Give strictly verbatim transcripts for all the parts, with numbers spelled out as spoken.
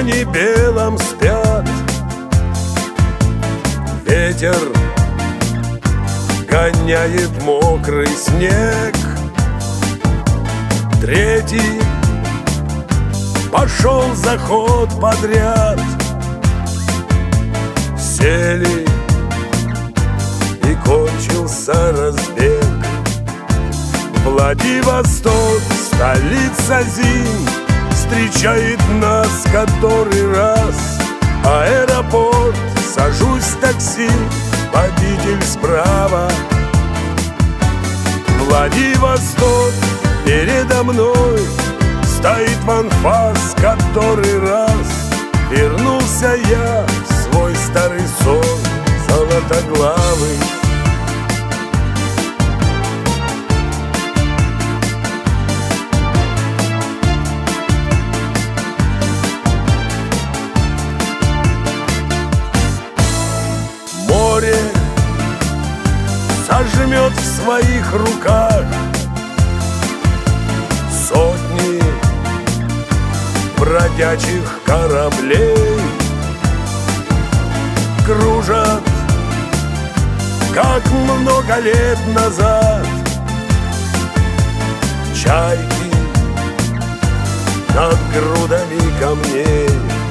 тумане белом спят. Ветер гоняет мокрый снег. Третий пошел заход подряд. Сели, и кончился разбег. Владивосток, столица зим, встречает нас который раз. Аэропорт, сажусь в такси, водитель справа. Владивосток, передо мной стоит ванфас который раз. Вернулся я в свой старый сон золотоглавый. Море сожмет в своих руках сотни бродячих кораблей. Кружат, как много лет назад, чайки над грудами камней.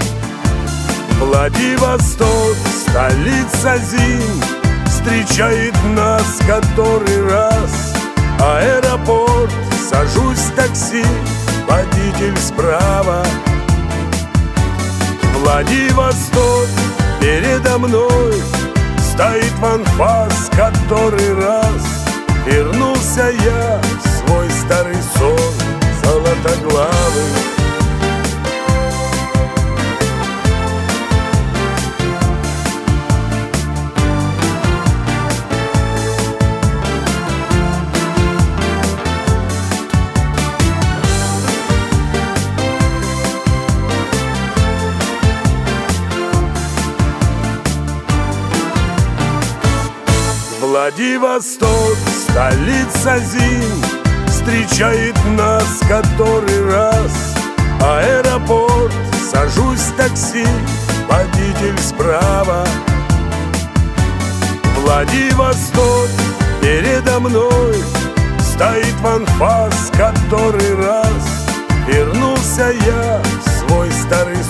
Владивосток, столица зим, встречает нас который раз. Аэропорт, сажусь в такси, водитель справа. Владивосток, передо мной стоит ванфас который раз. Вернулся я в свой старый сон золотоглавый. Владивосток, столица зим, встречает нас который раз. Аэропорт, сажусь в такси, водитель справа. Владивосток, передо мной стоит ванфас который раз. Вернулся я в свой старый